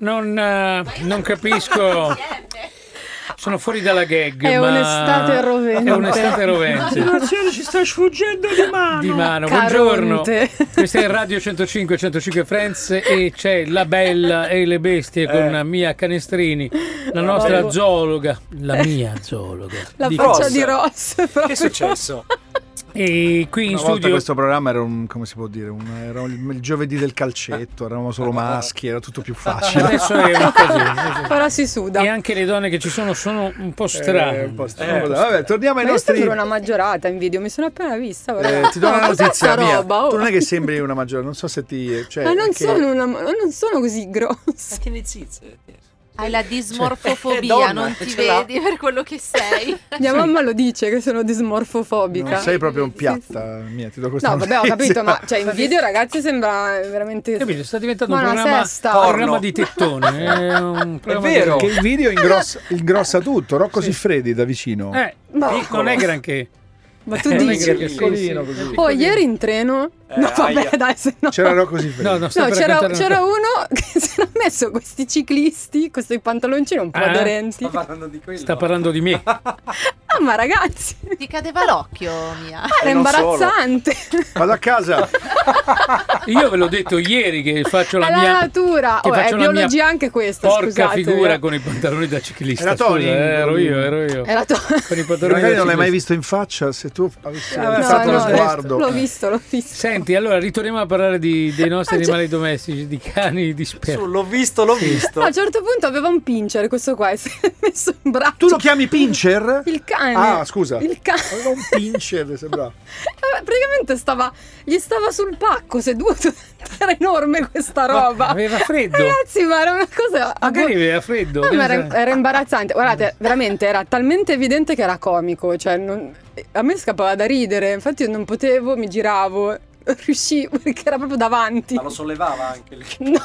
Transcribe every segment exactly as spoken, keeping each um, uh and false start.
non, uh, non capisco. Sono fuori dalla gag. È ma un'estate rovente. È un'estate rovente. La situazione ci sta sfuggendo di mano. Di mano. Caronte. Buongiorno. Questa è Radio centocinque, centocinque Friends e c'è la Bella e le Bestie con Eh. Mia Canestrini, la nostra Bravo. zoologa, la mia zoologa. La Di- faccia Ross. di Ross proprio. Che è successo? E qui in Una volta studio questo programma era un, come si può dire, un, era il, il giovedì del calcetto, eravamo solo maschi, era tutto più facile. adesso è un casino. Ora si suda. E anche le donne che ci sono sono un po' strane. Eh, un po' strano. Vabbè, torniamo ai Ma io nostri. sembro una maggiorata in video, mi sono appena vista. Eh, guarda. ti do Ma una cos'è notizia sta mia. roba? Oh. Tu non è che sembri una maggiore, non so se ti. Cioè, Ma non che- sono, una, ma non sono così grossa. Che ne zizze. Hai la dismorfofobia, Cioè, donna, non ti ce l'ha. vedi per quello che sei. Mia mamma lo dice che sono dismorfofobica. Non sei proprio un piatta, mia, ti do questa No, vabbè, ho notizia. capito, ma cioè in video ragazzi sembra veramente. Capito? Sta diventando Ma un una programma, sesta. un programma Porno. di tettone. È, un programma vero. Che il video ingrossa, ingrossa tutto. Rocco Siffredi da vicino. Di... Eh, Ma- non è granché. Ma tu Eh, non è dici. granché, sì, piccolino sì, così. Oh, ieri in treno. Eh, no, vabbè, aia. dai, se no. C'era Rocco Siffredi. No, no, sto No, per c'era, raccontare una c'era cosa. uno che si era messo questi ciclisti, questi pantaloncini un po' Ah. aderenti. Sta parlando di quello. Sta parlando di me. Ah, ma ragazzi, Ti cadeva l'occhio, Mia. era non imbarazzante. Vado a casa. Io ve l'ho detto ieri che faccio la È la mia natura. che Oh, è faccio la mia biologia anche questa, porca scusate. figura con i pantaloni da ciclista. Era Scusa, Tony? eh, ero io, ero io. Era to- Con i pantaloni Magari da non l'hai mai ciclista. visto in faccia. Se tu avessi Ah, alzato no, lo no, sguardo. L'ho visto, l'ho visto. Senti, allora ritorniamo a parlare di- dei nostri Ah, cioè- animali domestici, di cani, di Su, sperma. l'ho visto, l'ho visto. A un certo punto aveva un pincher questo qua e si è messo in braccio. Tu lo chiami pincher? Il cane. Ah, scusa. Il cane. Aveva un pincher, sembra. Eh, Praticamente stava, gli stava sul pacco seduto. Era enorme questa roba. Aveva freddo. Ragazzi, ma era una cosa. Magari aveva freddo. No, che ma ne era, sai? era imbarazzante. Guardate, veramente era talmente evidente che era comico. Cioè, non- a me scappava da ridere. Infatti, io non potevo, mi giravo, riuscivo perché era proprio davanti. Ma lo sollevava anche lì. No.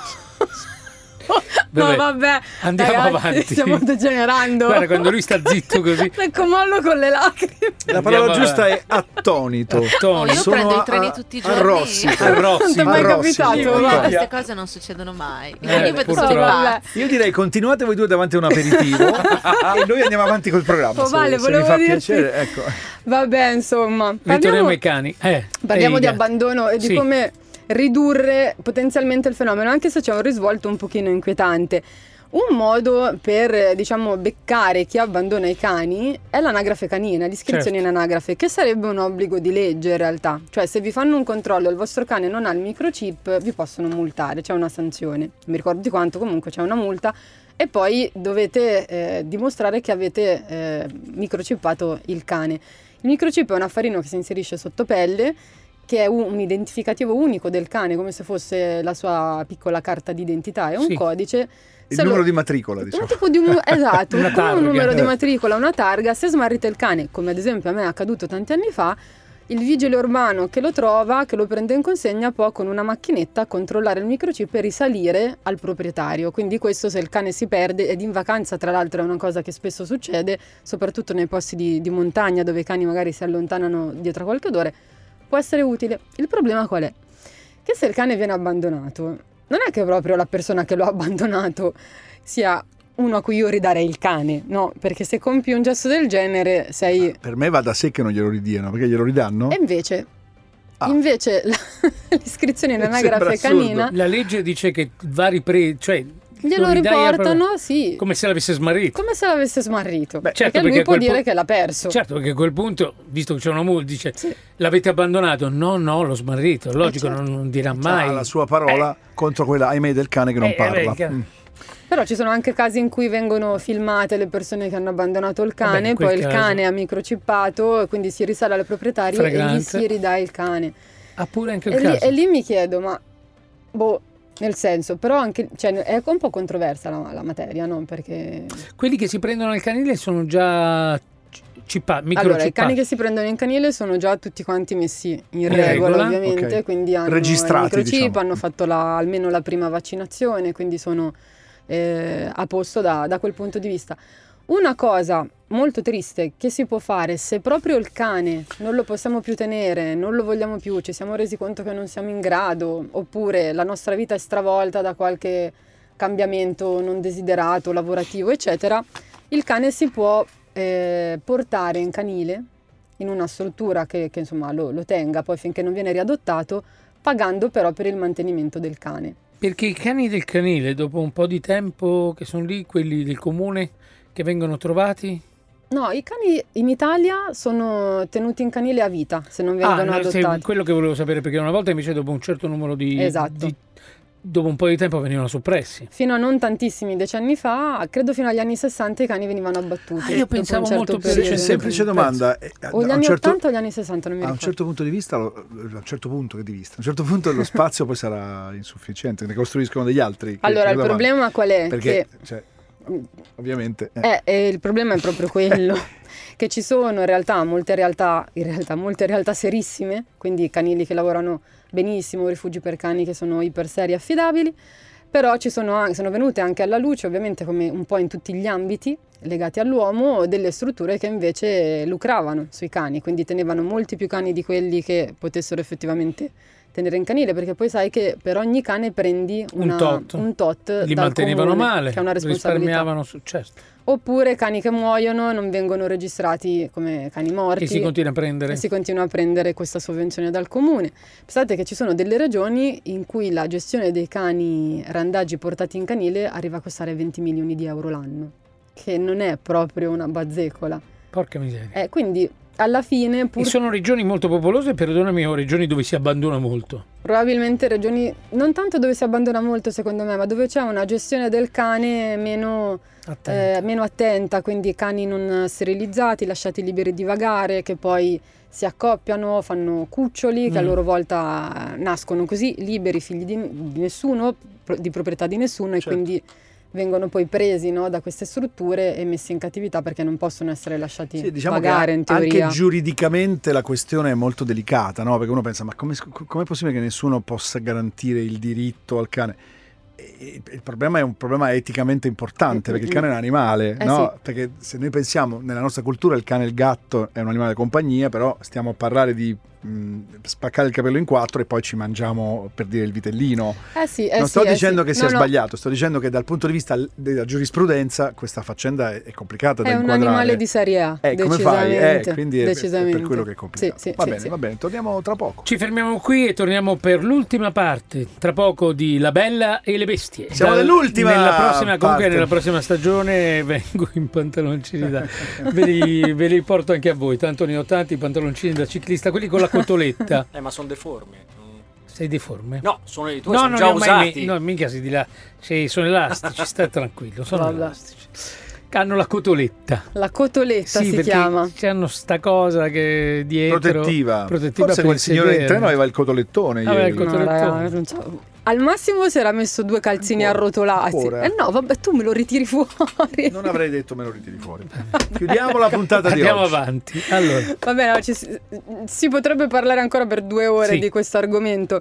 Vabbè, No, vabbè. andiamo ragazzi, avanti. Stiamo degenerando. Guarda, quando lui sta zitto così. Ecco, mollo con le lacrime. La parola Andiamo giusta avanti. è attonito. Tony, Oh, io Sono prendo a- i treni a- tutti i a giorni. Rossi. a Rossi. Non ti è mai a Rossi. capitato, Io- va? Queste cose non succedono mai. Eh, io vedo solo i purtroppo. pazzi. Io direi continuate voi due davanti a un aperitivo e noi andiamo avanti col programma. Oh, se- Vale, se, volevo mi fa dirti- piacere, ecco. Vabbè, insomma. Ritorniamo Parliamo, ai cani. Eh, parliamo e di ai gatti. abbandono e di Sì. come ridurre potenzialmente il fenomeno, anche se c'è un risvolto un pochino inquietante. Un modo per, eh, diciamo, beccare chi abbandona i cani è l'anagrafe canina, l'iscrizione Certo. in anagrafe, che sarebbe un obbligo di legge in realtà. Cioè, se vi fanno un controllo e il vostro cane non ha il microchip, vi possono multare, c'è una sanzione. Non mi ricordo di quanto, comunque c'è una multa. E poi dovete eh, dimostrare che avete eh, microchippato il cane. Il microchip è un affarino che si inserisce sotto pelle, che è un, un identificativo unico del cane, come se fosse la sua piccola carta d'identità, è un Sì. codice. Il Se lo- numero di matricola, diciamo. Un tipo di un, esatto, Una come un targa. numero di Eh. matricola, una targa. Se smarrite il cane, come ad esempio a me è accaduto tanti anni fa, il vigile urbano che lo trova, che lo prende in consegna, può con una macchinetta controllare il microchip e risalire al proprietario. Quindi questo, se il cane si perde, ed in vacanza tra l'altro è una cosa che spesso succede, soprattutto nei posti di, di montagna dove i cani magari si allontanano dietro a qualche odore, può essere utile. Il problema qual è? Che se il cane viene abbandonato, non è che proprio la persona che lo ha abbandonato sia uno a cui io ridarei il cane, no? Perché se compi un gesto del genere sei... Per me va da sé che non glielo ridiano, perché glielo ridanno? E invece, Ah. invece la- l'iscrizione in Mi anagrafe sembra assurdo. canina La legge dice che vari pre... cioè glielo lo ridai a- riportano, sì, come se l'avesse smarrito. come se l'avesse smarrito. Beh, certo, perché lui perché a può quel dire pu- che l'ha perso. Certo, perché a quel punto, visto che c'è una multa, dice Sì. l'avete abbandonato. No, no, l'ho smarrito. Logico, certo. non, non dirà Ha mai. la sua parola contro quella, ahimè, del cane che non Eh, parla. eh, beh, Mm. Però ci sono anche casi in cui vengono filmate le persone che hanno abbandonato il Vabbè, cane, in quel poi il caso- cane ha microchippato e quindi si risale alle proprietarie e gli Fragrante. si ridà il cane. Ha pure anche il E lì, caso. e lì mi chiedo, ma boh, nel senso, però anche, cioè, è un po' controversa la, la materia, no? Perché Quelli che si prendono al canile sono già cippati, allora, i microchippati. cani che si prendono in canile sono già tutti quanti messi in In regola, regola? ovviamente, Ok. quindi hanno Registrati, il microchip, diciamo. hanno fatto la- almeno la prima vaccinazione, quindi sono eh, a posto da, da quel punto di vista. Una cosa molto triste che si può fare se proprio il cane non lo possiamo più tenere, non lo vogliamo più, ci siamo resi conto che non siamo in grado, oppure la nostra vita è stravolta da qualche cambiamento non desiderato, lavorativo, eccetera, il cane si può eh, portare in canile in una struttura che, che insomma lo, lo tenga poi finché non viene riadottato, pagando però per il mantenimento del cane. Perché i cani del canile, dopo un po' di tempo che sono lì, quelli del comune che vengono trovati? No, i cani in Italia sono tenuti in canile a vita se non vengono ah, no, se- adottati. quello che volevo sapere, perché una volta invece dopo un certo numero di... Esatto. di- dopo un po' di tempo venivano soppressi. Fino a non tantissimi decenni fa, credo fino agli anni sessanta, i cani venivano abbattuti. Ah, io dopo un pensavo certo molto più periodo. C'è recente. semplice domanda. eh, O gli a un anni certo- ottanta o gli anni sessanta, non mi A un ricordo. certo punto di vista, lo- a un certo punto che di vista, a un certo punto lo spazio poi sarà insufficiente, ne costruiscono degli altri. che- Allora, che il davanti. problema qual è? Perché, Che cioè, ovviamente... eh. Eh, e il problema è proprio quello, che ci sono in realtà molte realtà, in realtà molte realtà serissime, quindi canili che lavorano benissimo, rifugi per cani che sono iper seri e affidabili, però ci sono, anche, sono venute anche alla luce, ovviamente come un po' in tutti gli ambiti legati all'uomo, delle strutture che invece lucravano sui cani, quindi tenevano molti più cani di quelli che potessero effettivamente tenere in canile, perché poi sai che per ogni cane prendi una- Un tot. un tot Li dal mantenevano comune, male, che è una responsabilità. risparmiavano su... certo. Oppure cani che muoiono non vengono registrati come cani morti E si continua a prendere. e si continua a prendere questa sovvenzione dal comune. Pensate che ci sono delle regioni in cui la gestione dei cani randagi portati in canile arriva a costare venti milioni di euro l'anno, che non è proprio una bazzecola. Porca miseria. Eh, quindi alla fine, pur E sono regioni molto popolose, perdonami, o regioni dove si abbandona molto. probabilmente regioni non tanto dove si abbandona molto secondo me, ma dove c'è una gestione del cane meno Attento. eh, meno attenta, quindi cani non sterilizzati, lasciati liberi di vagare, che poi si accoppiano, fanno cuccioli, che a Mm. loro volta nascono così, liberi, figli di, di nessuno, pro- di proprietà di nessuno, e Certo. quindi vengono poi presi, no, da queste strutture e messi in cattività perché non possono essere lasciati Sì, diciamo vagare, in che anche teoria. giuridicamente la questione è molto delicata, no? Perché uno pensa, ma come è possibile che nessuno possa garantire il diritto al cane? E il problema è un problema eticamente importante, perché il cane è un animale, Eh no? sì. Perché se noi pensiamo, nella nostra cultura il cane e il gatto è un animale di compagnia, però stiamo a parlare di mh, spaccare il capello in quattro e poi ci mangiamo, per dire, il vitellino. Eh sì, eh Non sì, sto eh dicendo sì. che sia No, no, sbagliato, sto dicendo che dal punto di vista l- della giurisprudenza questa faccenda è, è complicata da è un inquadrare. animale di serie A, Eh, come fai? Eh, decisamente. quindi è, è decisamente. per quello che è complicato. Sì, sì, va sì, bene, sì. va bene, torniamo tra poco. Ci fermiamo qui e torniamo per l'ultima parte, tra poco, di La Bella e le Bestie. Siamo nell'ultima Nella prossima, comunque parte. nella prossima stagione vengo in pantaloncini da... ve, li, ve li porto anche a voi, tanto ne ho tanti pantaloncini da ciclista, quelli con la cotoletta. Eh, ma sono deformi. Mm. Sei deforme? No, sono i tuoi, No, sono non già li ho mai usati. me- no, mica si di là. Sì, sono elastici, stai tranquillo, sono Vabbè. elastici. Hanno la cotoletta. La cotoletta Sì, si perché chiama. c'hanno sta cosa che dietro Protettiva. protettiva Forse per quel il signore in sedere. treno aveva il cotolettone Aveva ieri. il No, cotolettone. raga, non c'ho- Al massimo si era messo due calzini Ancora, arrotolati. ancora. Eh no, vabbè, tu me lo ritiri fuori. Non avrei detto me lo ritiri fuori. Chiudiamo la puntata di Andiamo oggi. avanti. Allora, Vabbè, no, ci si, si potrebbe parlare ancora per due ore Sì. di questo argomento.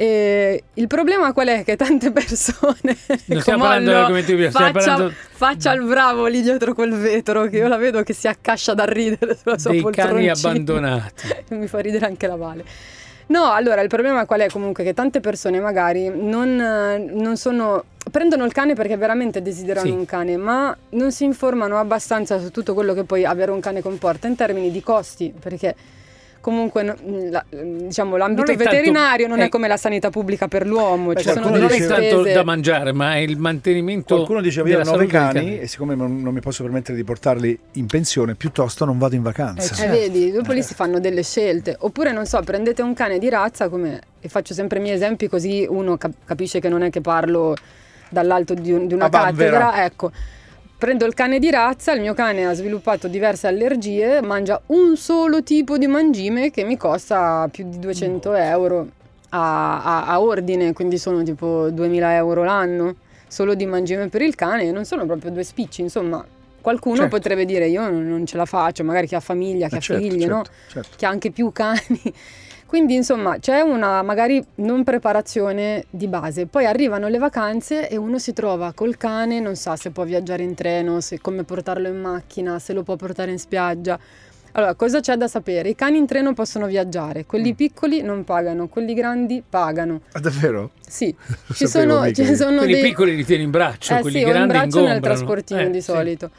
E il problema qual è? Che tante persone Non stiamo come parlando Ollo, dell'argomento di prima, stiamo faccia, parlando- faccia il bravo lì dietro quel vetro, che io la vedo che si accascia da ridere sulla sua dei cani poltroncina. abbandonati. Mi fa ridere anche la Vale. No, allora il problema qual è comunque? Che tante persone magari non, eh, non sono... prendono il cane perché veramente desiderano Sì. un cane, ma non si informano abbastanza su tutto quello che poi avere un cane comporta in termini di costi, perché comunque no- la- diciamo l'ambito Non è tanto- veterinario non è, eh, come la sanità pubblica per l'uomo, Beh, ci sono qualcuno delle Non è diceva- tanto spese. da mangiare, ma è il mantenimento. Qualcuno diceva io ho della nove salute del cani cane. e siccome non, non mi posso permettere di portarli in pensione, piuttosto non vado in vacanza. Eh, Eh, certo. vedi, dopo lì si fanno delle scelte. Oppure, non so, prendete un cane di razza, come, e faccio sempre i miei esempi così uno cap- capisce che non è che parlo dall'alto di, un- di una A Bambera. cattedra. Ecco, prendo il cane di razza, il mio cane ha sviluppato diverse allergie, mangia un solo tipo di mangime che mi costa più di duecento euro a, a- a ordine, quindi sono tipo duemila euro l'anno, solo di mangime per il cane, non sono proprio due spicci, insomma. Qualcuno Certo. potrebbe dire io non non ce la faccio, magari chi ha famiglia, chi Eh, ha certo, figli, certo, no? certo. Che ha anche più cani. Quindi insomma c'è una magari non preparazione di base, poi arrivano le vacanze e uno si trova col cane, non sa se può viaggiare in treno, se come portarlo in macchina, se lo può portare in spiaggia. Allora, cosa c'è da sapere? I cani in treno possono viaggiare, quelli Mm. piccoli non pagano, quelli grandi pagano. Ah, davvero? Sì, Non ci sapevo sono, mica ci io. sono Quelli dei... piccoli li tieni in braccio, Eh quelli sì, o in grandi braccio o nel ingombrano. trasportino Eh, di sì. solito.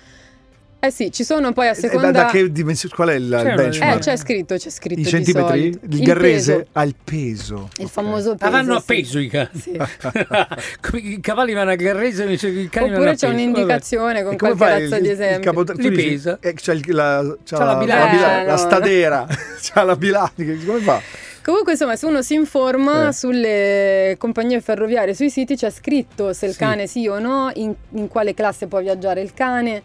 Eh sì, ci sono poi a E da, seconda... da che dimensione? Qual è il, il C'è una- benchmark? Eh, c'è scritto, c'è scritto I di centimetri? solito. Il Il garrese peso, ha il peso. il Ok. famoso peso. Ah, vanno a sì. peso i cani. Sì. Come I cavalli vanno a Garrese, invece i cani vanno Oppure a c'è peso. un'indicazione con E come qualche fai? razza Il- di il esempio. capote- tu Li dici- pesa. eh, c'ha il- la, c'ha C'ha la la, bilancia. bila- Eh, la no, stadera, c'ha la bilancia. Come fa? Comunque insomma, se uno si informa Eh. sulle compagnie ferroviarie, sui siti c'è scritto se il Sì. cane sì o no, in, in quale classe può viaggiare il cane,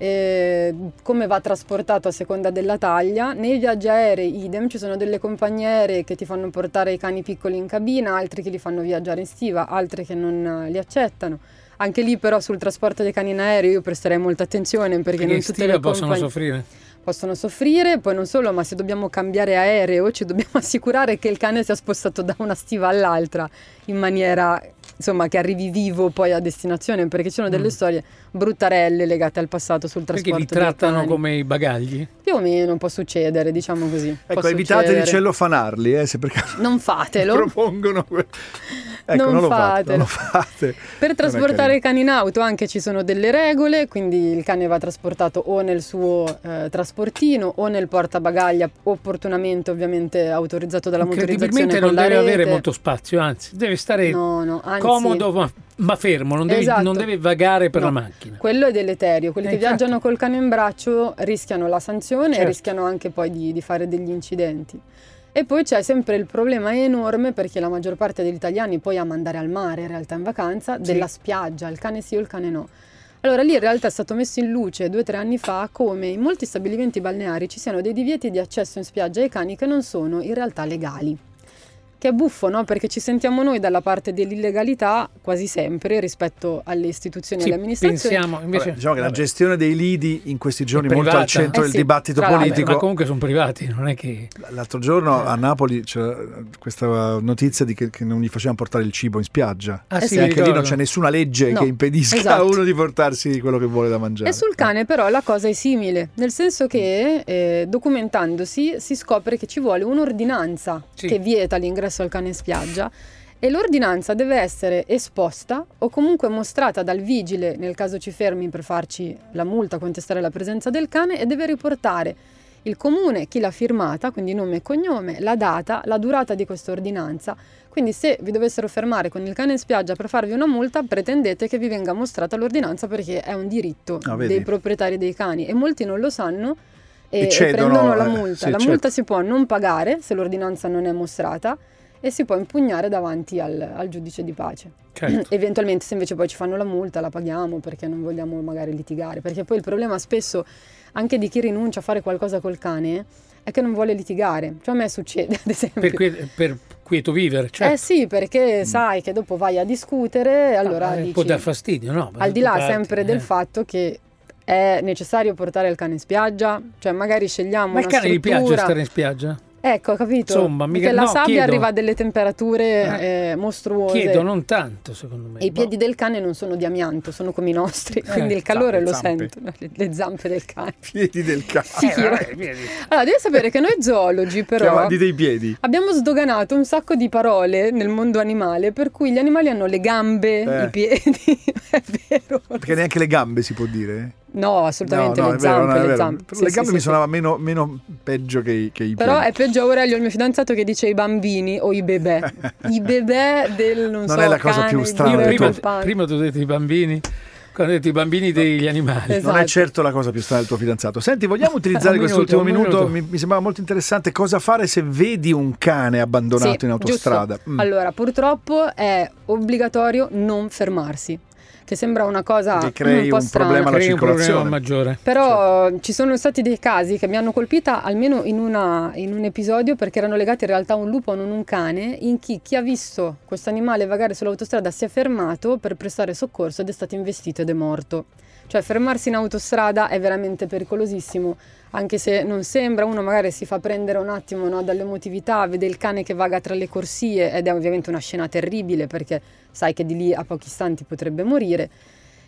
eh, come va trasportato a seconda della taglia. Nei viaggi aerei idem, ci sono delle compagnie aeree che ti fanno portare i cani piccoli in cabina, altri che li fanno viaggiare in stiva, altre che non eh, li accettano. Anche lì però sul trasporto dei cani in aereo io presterei molta attenzione, perché Perché non in tutte stiva le possono compagnie soffrire. possono soffrire. Poi non solo, ma se dobbiamo cambiare aereo ci dobbiamo assicurare che il cane sia spostato da una stiva all'altra in maniera, insomma, che arrivi vivo poi a destinazione, perché ci sono delle Mm. storie bruttarelle legate al passato sul Perché trasporto li dei trattano cani. come i bagagli. Più o meno può succedere, diciamo così. Può Ecco, evitate succedere. di cellofanarli, eh, se per caso Non fatelo. propongono que- ecco, Non non, lo fate, non fatelo. lo fate. Per Non è trasportare carino. i cani in auto anche ci sono delle regole, quindi il cane va trasportato o nel suo eh, trasportino o nel portabagaglia, opportunamente ovviamente autorizzato dalla motorizzazione Incredibilmente con non la deve rete. avere molto spazio, anzi, deve stare No, no, anzi, comodo ma, ma fermo, non deve, Esatto. non deve vagare per No. la macchina. quello è deleterio. Quelli Eh, che infatti. viaggiano col cane in braccio rischiano la sanzione e Certo. rischiano anche poi di, di fare degli incidenti. E poi c'è sempre il problema enorme, perché la maggior parte degli italiani poi ama andare al mare in realtà in vacanza, Sì. della spiaggia, il cane sì o il cane no. Allora lì in realtà è stato messo in luce due o tre anni fa come in molti stabilimenti balneari ci siano dei divieti di accesso in spiaggia ai cani che non sono in realtà legali. Che è buffo, no? Perché ci sentiamo noi dalla parte dell'illegalità quasi sempre rispetto alle istituzioni e Sì, alle amministrazioni. pensiamo invece Vabbè, diciamo che la vabbè, gestione dei lidi in questi giorni È molto al privata. centro Eh del sì, dibattito tra l'altro. politico. ma comunque sono privati, non è che L'altro giorno a Napoli c'era questa notizia di che, che non gli facevano portare il cibo in spiaggia. ah, Eh sì, sì, E anche lì non ricordo. c'è nessuna legge No, che impedisca esatto. a uno di portarsi quello che vuole da mangiare. E sul cane però la cosa è simile, nel senso che eh, documentandosi si scopre che ci vuole un'ordinanza Sì. che vieta l'ingresso al cane in spiaggia, e l'ordinanza deve essere esposta o comunque mostrata dal vigile nel caso ci fermi per farci la multa, contestare la presenza del cane, e deve riportare il comune, chi l'ha firmata, quindi nome e cognome, la data, la durata di questa ordinanza. Quindi se vi dovessero fermare con il cane in spiaggia per farvi una multa, pretendete che vi venga mostrata l'ordinanza, perché è un diritto Ah, vedi? dei proprietari dei cani, e molti non lo sanno e, E e cedono, prendono la eh, multa. sì, la certo. multa si può non pagare se l'ordinanza non è mostrata, e si può impugnare davanti al, al giudice di pace. certo. Eventualmente se invece poi ci fanno la multa la paghiamo, perché non vogliamo magari litigare, perché poi il problema spesso anche di chi rinuncia a fare qualcosa col cane è che non vuole litigare. Cioè a me succede ad esempio. per, que- per quieto vivere, certo. Eh sì, perché sai che dopo vai a discutere e allora Ah, eh, dici, può dar fastidio, no? al di là Parti, sempre eh. del fatto che è necessario portare il cane in spiaggia, cioè magari scegliamo Ma il una cane gli piace struttura. stare in spiaggia? Ecco, capito? Insomma, mica- Perché la no, sabbia chiedo. arriva a delle temperature eh, mostruose. Chiedo, non tanto, secondo me. E i Boh. piedi del cane non sono di amianto, sono come i nostri, Eh, quindi il calore lo zampe, sentono, le, le zampe del cane. Piedi del cane. Sì, Eh, vabbè, piedi. Allora, devi sapere che noi zoologi però Chiamati dei piedi. abbiamo sdoganato un sacco di parole nel mondo animale, per cui gli animali hanno le gambe, Eh. i piedi, è vero. Perché neanche le gambe si può dire. No, assolutamente, No, no, le è vero, zampe, no, è le vero. zampe. Per Sì, le sì, gambe sì, mi sì. suonava meno, meno peggio che i, che i Però piedi. è peggio Aurelio, il mio fidanzato, che dice i bambini o i bebè. I bebè del, non, Non so, è la cosa cane, più di strana Io del Peter prima, tuo- Pan. prima ti ho detto i bambini, quando ho detto i bambini degli animali. Esatto. Non è certo la cosa più strana del tuo fidanzato. Senti, vogliamo utilizzare Un quest'ultimo minuto, un minuto? minuto. Mi, mi sembrava molto interessante. Cosa fare se vedi un cane abbandonato Sì, in autostrada? giusto. Mm. Allora, purtroppo è obbligatorio non fermarsi, che sembra una cosa Che crei un po' un strana. problema alla Crei un problema circolazione. maggiore. Però ci sono stati dei casi che mi hanno colpita almeno in, una, in un episodio, perché erano legati in realtà a un lupo, non un cane, in cui chi ha visto questo animale vagare sull'autostrada si è fermato per prestare soccorso ed è stato investito ed è morto. Cioè fermarsi in autostrada è veramente pericolosissimo, anche se non sembra, uno magari si fa prendere un attimo, no, dall'emotività, vede il cane che vaga tra le corsie ed è ovviamente una scena terribile, perché sai che di lì a pochi istanti potrebbe morire.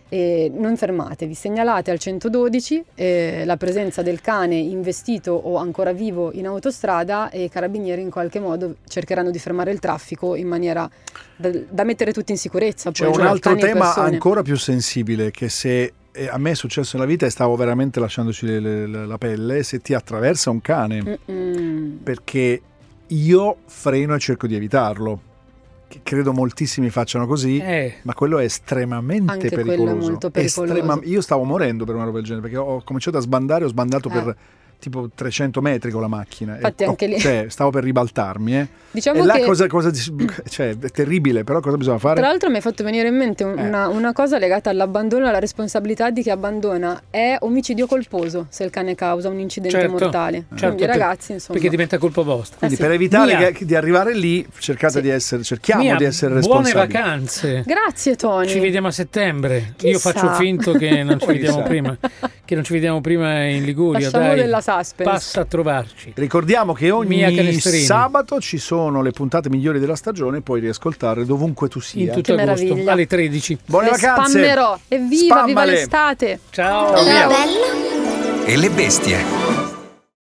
E non fermatevi, segnalate al centododici eh, la presenza del cane investito o ancora vivo in autostrada e i carabinieri in qualche modo cercheranno di fermare il traffico in maniera da, da mettere tutti in sicurezza. C'è poi, un cioè, altro cani e tema persone. ancora più sensibile, che se eh, a me è successo nella vita e stavo veramente lasciandoci le- le- la pelle, se ti attraversa un cane, Mm-mm. perché io freno e cerco di evitarlo, che credo moltissimi facciano così. Eh, Ma quello è estremamente Anche quello è pericoloso. molto pericoloso. Estrema- Io stavo morendo per una roba del genere, perché ho cominciato a sbandare, ho sbandato Eh. per tipo trecento metri con la macchina. Infatti E ho- anche lì- cioè, stavo per ribaltarmi. Eh. Diciamo e là che cosa, cosa di- cioè, è terribile, però cosa bisogna fare? tra l'altro mi hai fatto venire in mente un- Eh. una, una cosa legata all'abbandono e alla responsabilità di chi abbandona. È omicidio colposo se il cane causa un incidente Certo, mortale. certo, Quindi ragazzi, insomma, perché diventa colpa vostra. Quindi Eh sì. per evitare Mia. che- di arrivare lì, cercate Sì. di essere, cerchiamo Mia, di essere buone responsabili. vacanze. grazie Tony. Ci vediamo a settembre. Chissà. Io faccio finto che non ci Chissà. vediamo prima. Che non ci vediamo prima in Liguria. Lasciamo Dai, della suspense. passa a trovarci. Ricordiamo che Mia ogni Canestrini. sabato ci sono le puntate migliori della stagione, puoi riascoltarle dovunque tu sia. In tutto Che agosto meraviglia. alle tredici. Buone Le vacanze! spammerò. Evviva, viva Spammale. l'estate. Ciao. Ciao, Ciao. mia. E le bestie.